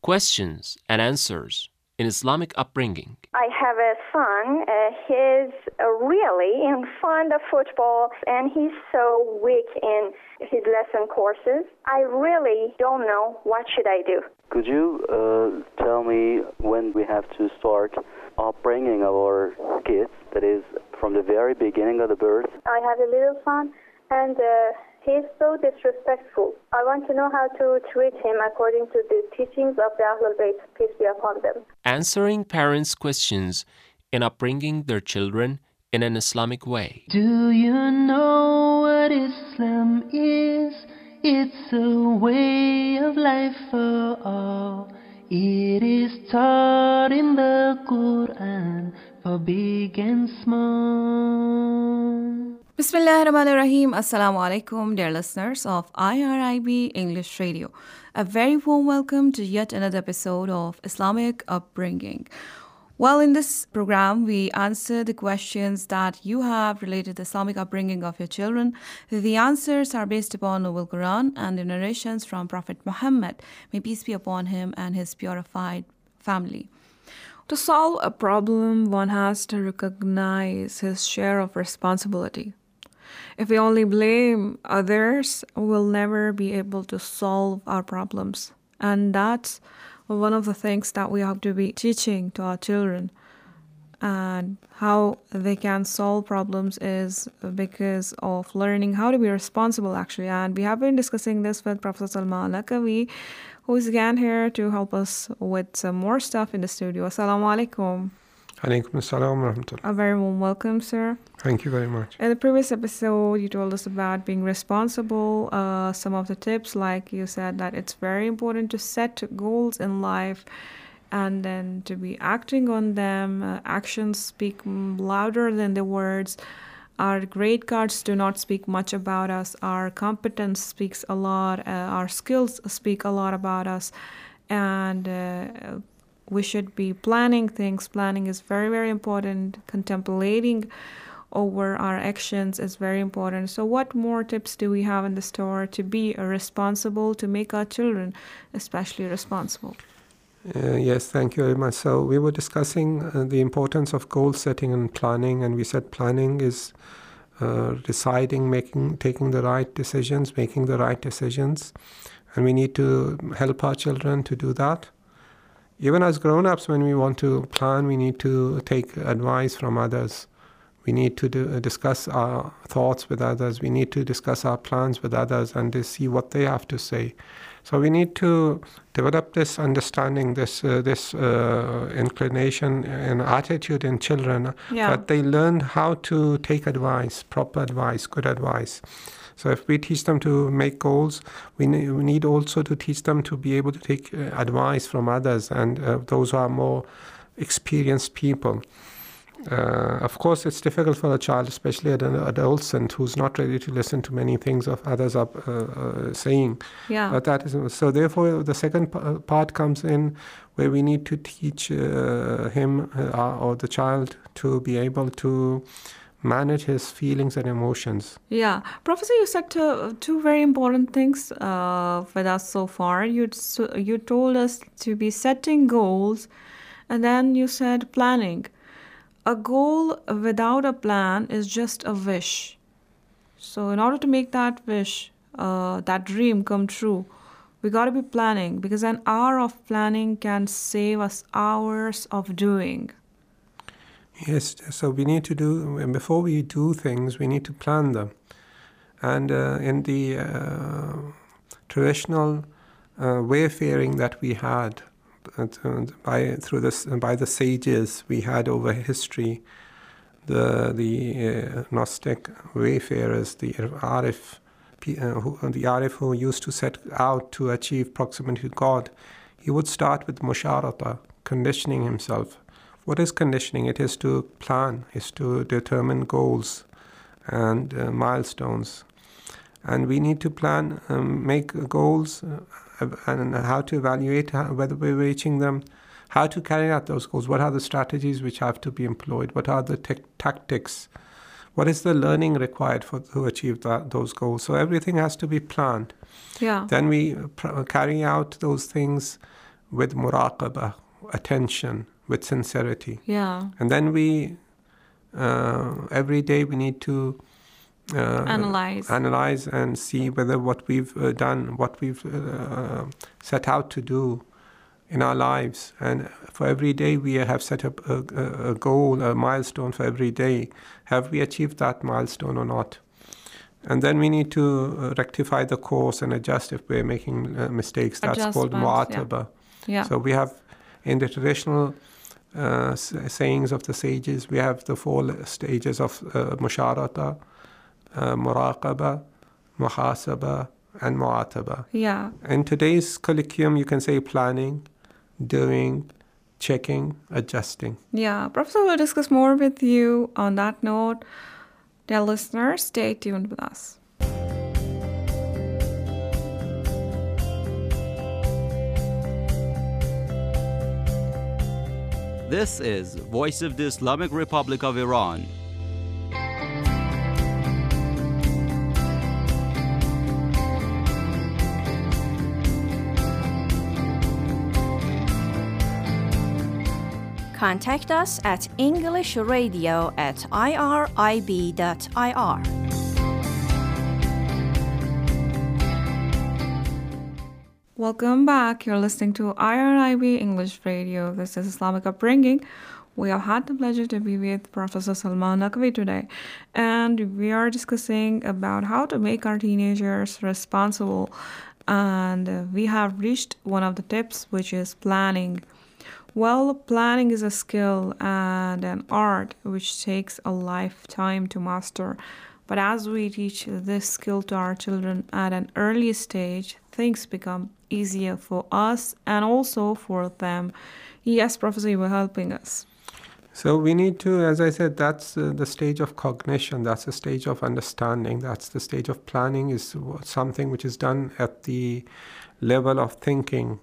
Questions and answers in Islamic upbringing. I have a son. He's really fond of football, and he's so weak in his lesson courses. I really don't know what should I do. Could you tell me when we have to start upbringing our kids, that is, from the very beginning of the birth? I have a little son, and he's so disrespectful. I want to know how to treat him according to the teachings of the Ahlul Bayt, peace be upon them. Answering parents' questions in upbringing their children in an Islamic way. Do you know what Islam is? It's a way of life for all. It is taught in the Quran for big and small. Bismillahirrahmanirrahim. Assalamu alaikum, dear listeners of IRIB English Radio. A very warm welcome to yet another episode of Islamic Upbringing. Well, in this program, we answer the questions that you have related to the Islamic upbringing of your children. The answers are based upon Noble Quran and the narrations from Prophet Muhammad, may peace be upon him and his purified family. To solve a problem, one has to recognize his share of responsibility. If we only blame others, we'll never be able to solve our problems. And that's one of the things that we have to be teaching to our children. And how they can solve problems is because of learning how to be responsible, actually. And we have been discussing this with Professor Salma Al-Akawi, who is again here to help us with some more stuff in the studio. Assalamu alaikum. Alaikum assalam wa rahmatullah. A very warm welcome, sir. Thank you very much. In the previous episode, you told us about being responsible, some of the tips, like you said that it's very important to set goals in life and then to be acting on them. Actions speak louder than the words. Our grade cards do not speak much about us. Our competence speaks a lot. Our skills speak a lot about us. And we should be planning things. Planning is very, very important. Contemplating over our actions is very important. So what more tips do we have in the store to be responsible, to make our children especially responsible? Yes, thank you very much. So we were discussing the importance of goal setting and planning, and we said planning is deciding, taking the right decisions, making the right decisions, and we need to help our children to do that. Even as grown-ups, when we want to plan, we need to take advice from others. We need to discuss our thoughts with others. We need to discuss our plans with others and to see what they have to say. So we need to develop this understanding, this inclination and attitude in children, that they learn how to take advice, proper advice, good advice. So if we teach them to make goals, we need also to teach them to be able to take advice from others and those who are more experienced people. Of course, it's difficult for a child, especially an adolescent, who's not ready to listen to many things of others are saying. Yeah. But that is so. Therefore, the second part comes in where we need to teach him or the child to be able to manage his feelings and emotions. Yeah. Professor, you said two very important things with us so far. You told us to be setting goals, and then you said planning. A goal without a plan is just a wish. So in order to make that wish, that dream come true, we got to be planning, because an hour of planning can save us hours of doing. Yes, so we need to before we do things, we need to plan them. And in the traditional wayfaring that we had, by the sages we had over history, the Gnostic wayfarers, the Arif who used to set out to achieve proximity to God, he would start with musharata, conditioning himself. What is conditioning? It is to plan, is to determine goals and milestones. And we need to plan, make goals, and how to evaluate whether we're reaching them, how to carry out those goals, what are the strategies which have to be employed, what are the tactics, what is the learning required to achieve those goals. So everything has to be planned. Yeah. Then we carry out those things with muraqabah, attention, with sincerity. Yeah. And then we, every day we need to analyze and see whether what we've done, what we've set out to do in our lives. And for every day we have set up a goal, a milestone for every day. Have we achieved that milestone or not? And then we need to rectify the course and adjust if we're making mistakes. That's called mu'ataba. Yeah. So we have, in the traditional sayings of the sages, we have the 4 stages of musharata, muraqaba, muhasaba, and mu'ataba. Yeah. In today's curriculum, you can say planning, doing, checking, adjusting. Yeah. Professor, we'll discuss more with you on that note. Dear listeners, stay tuned with us. This is Voice of the Islamic Republic of Iran. Contact us at englishradio@irib.ir. Welcome back. You're listening to IRIB English Radio. This is Islamic Upbringing. We have had the pleasure to be with Professor Salman Naqvi today, and we are discussing about how to make our teenagers responsible. And we have reached one of the tips, which is planning. Well, planning is a skill and an art which takes a lifetime to master. But as we teach this skill to our children at an early stage, things become easier for us and also for them. Yes, Professor, you were helping us. So we need to, as I said, that's the stage of cognition, that's the stage of understanding, that's the stage of planning, is something which is done at the level of thinking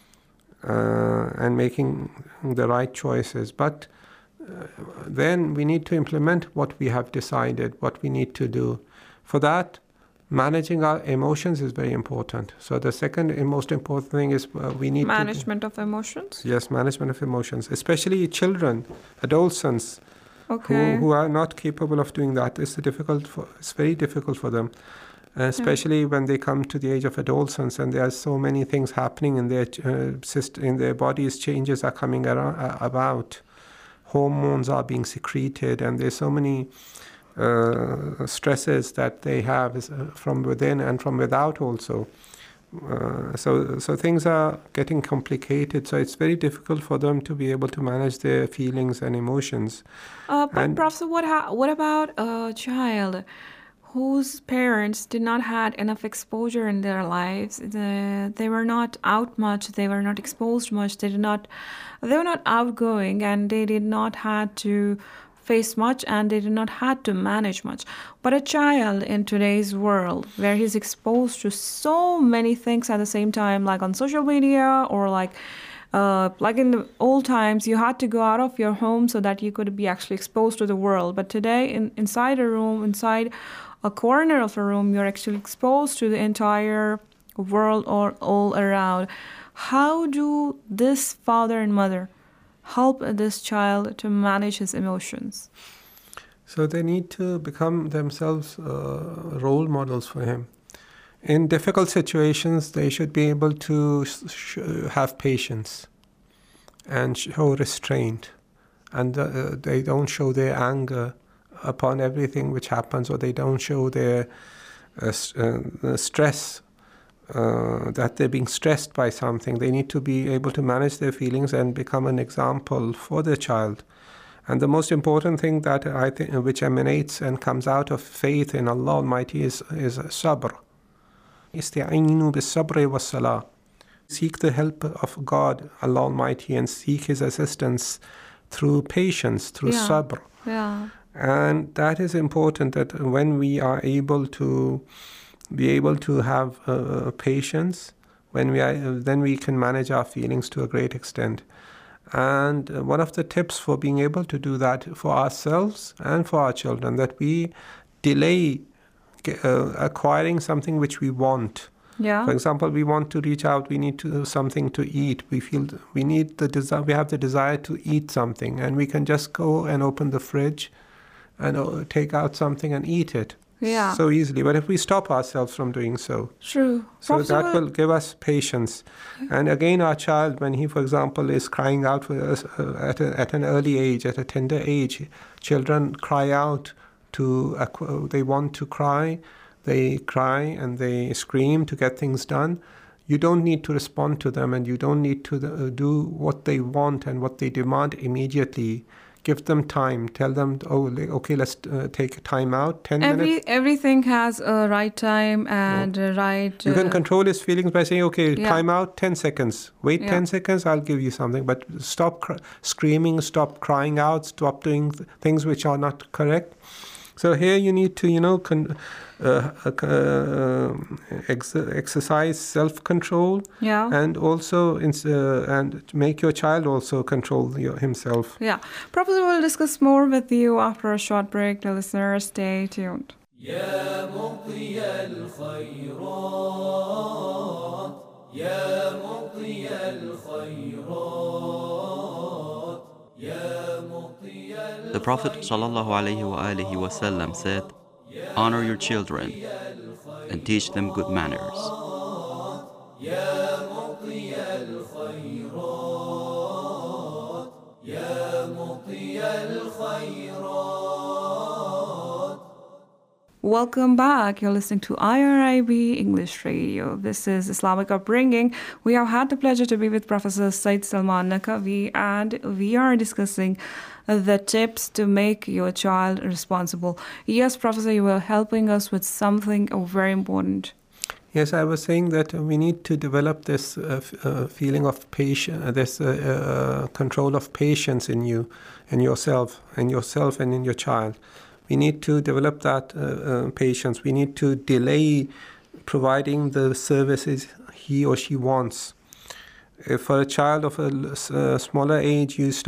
and making the right choices. But then we need to implement what we have decided, what we need to do. For that, managing our emotions is very important. So the second and most important thing is we need management of emotions? Yes, management of emotions, especially children, adolescents, who are not capable of doing that. It's very difficult for them, especially when they come to the age of adolescence, and there are so many things happening in their bodies. Changes are coming about. Hormones are being secreted, and there's so many stresses that they have from within and from without also. So things are getting complicated. So it's very difficult for them to be able to manage their feelings and emotions. But Professor, what about a child whose parents did not had enough exposure in their lives? They were not out much. They were not exposed much. They were not outgoing, and they did not had to face much, and they did not had to manage much. But a child in today's world, where he's exposed to so many things at the same time, like on social media, or like in the old times, you had to go out of your home so that you could be actually exposed to the world. But today, inside a room, inside a corner of a room, you're actually exposed to the entire world or all around. How do this father and mother help this child to manage his emotions? So they need to become themselves role models for him. In difficult situations, they should be able to have patience and show restraint, and they don't show their anger upon everything which happens, or they don't show their stress, that they're being stressed by something. They need to be able to manage their feelings and become an example for their child. And the most important thing that I think, which emanates and comes out of faith in Allah Almighty, is sabr. Ista'inu bis-sabri was-salah. Seek the help of God, Allah Almighty, and seek His assistance through patience, through sabr. Yeah. And that is important, that when we are able to have patience, then we can manage our feelings to a great extent. And one of the tips for being able to do that for ourselves and for our children, that we delay acquiring something which we want. Yeah. For example, we want to reach out, we need to have something to eat. We feel we need the desire, we have the desire to eat something, and we can just go and open the fridge and take out something and eat it. Yeah. So easily. But if we stop ourselves from doing so, True. so that will give us patience. And again, our child, when he, for example, is crying out for us, at an early age, at a tender age, children cry out they want to cry, they cry and they scream to get things done. You don't need to respond to them, and you don't need to do what they want and what they demand immediately. Give them time. Tell them, okay, let's take time out, 10 minutes. Everything has a right time and a right... You can control his feelings by saying, okay, Yeah. time out, 10 seconds. Wait 10 seconds, I'll give you something. But stop screaming, stop crying out, stop doing things which are not correct. So here you need to, exercise self-control, and also and make your child also control himself. Yeah. Professor will discuss more with you after a short break. The listeners, stay tuned. يا مطي الخيرات يا مطي الخيرات يا مطي The Prophet ﷺ said, honor your children and teach them good manners. يا مطي الخيرات يا مطي الخيرات. Welcome back. You're listening to IRIB English Radio. This is Islamic Upbringing. We have had the pleasure to be with Professor Said Salman Naqvi, and we are discussing the tips to make your child responsible. Yes, Professor, you were helping us with something very important. Yes, I was saying that we need to develop this feeling of patience, this control of patience in you, in yourself and in your child. We need to develop that patience. We need to delay providing the services he or she wants. If for a child of a smaller age, you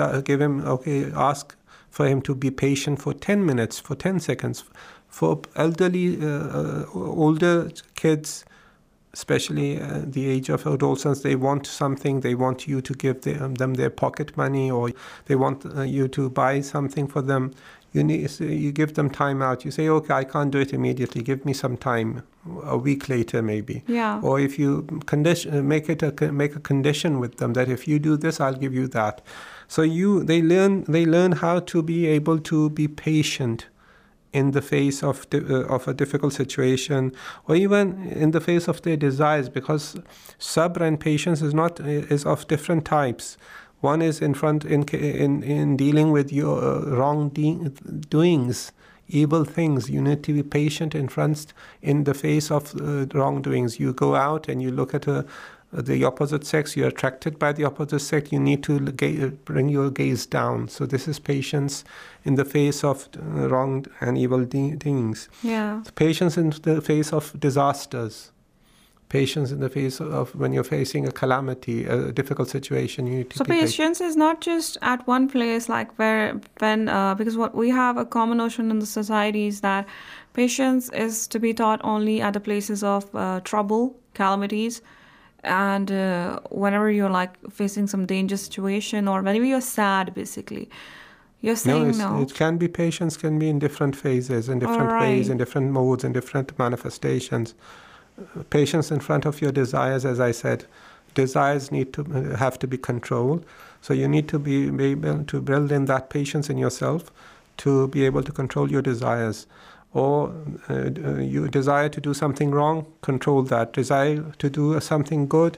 ask for him to be patient for 10 minutes, for 10 seconds. For elderly, older kids, especially the age of adolescents, they want something. They want you to give them their pocket money, or they want you to buy something for them. You give them time out. You say, okay, I can't do it immediately. Give me some time, a week later maybe. Yeah. Or if you make a condition with them that if you do this, I'll give you that. So they learn how to be able to be patient in the face of a difficult situation, or even in the face of their desires, because sabr and patience is of different types. One is in dealing with your wrongdoings, evil things. You need to be patient in the face of wrongdoings. You go out and you look at the opposite sex. You're attracted by the opposite sex. You need to bring your gaze down. So this is patience in the face of wrong and evil things. Yeah. Patience in the face of disasters. Patience in the face of when you're facing a calamity, a difficult situation. You need to be patience is not just at one place, like because what we have a common notion in the society is that patience is to be taught only at the places of trouble, calamities, and whenever you're facing some dangerous situation, or whenever you're sad, basically. You're saying no. It can be, patience can be in different phases, in different ways, in different modes, in different manifestations. Patience in front of your desires, as I said. Desires have to be controlled. So you need to be able to build in that patience in yourself to be able to control your desires. Or you desire to do something wrong, control that. Desire to do something good,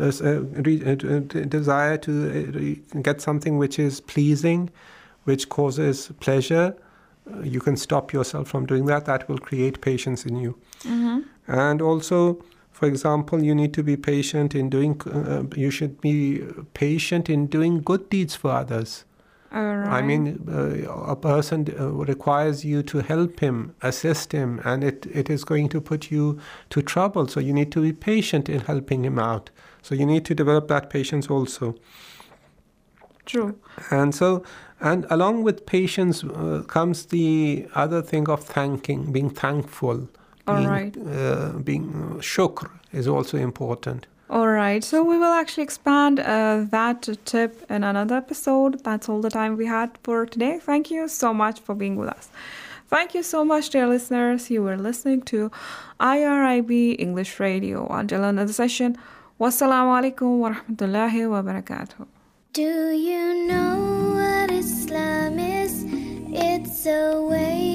desire to get something which is pleasing, which causes pleasure, you can stop yourself from doing that. That will create patience in you. Mm-hmm. And also, for example, you need to be patient in you should be patient in doing good deeds for others. Right. I mean, a person requires you to help him, assist him, and it is going to put you to trouble. So you need to be patient in helping him out. So you need to develop that patience also. True. And along with patience comes the other thing of being thankful. being shukr is also important. All right. So we will actually expand that tip in another episode. That's all the time we had for today. Thank you so much for being with us. Thank you so much, dear listeners. You were listening to IRIB English Radio. Until another session, wassalamu alaikum wa rahmatullahi wa barakatuh. Do you know what Islam is? It's a way